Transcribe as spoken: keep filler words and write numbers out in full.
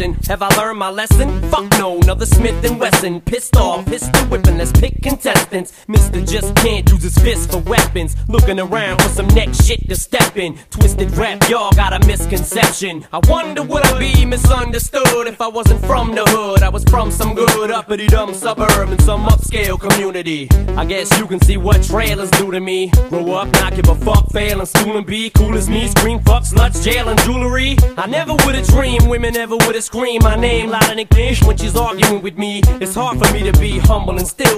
question. Have I learned my lesson? Fuck no, another Smith and Wesson. Pissed off, pistol whipping, let's pick contestants. Mister just can't use his fist for weapons. Looking around for some next shit to step in. Twisted rap, y'all got a misconception. I wonder would I be misunderstood if I wasn't from the hood. I was from some good uppity dumb suburb in some upscale community. I guess you can see what trailers do to me. Grow up, not give a fuck, fail in school and be cool as me. Scream, fuck, sluts, jail and jewelry. I never would've dreamed women ever would've screamed my name loud in English when she's arguing with me. It's hard for me to be humble and still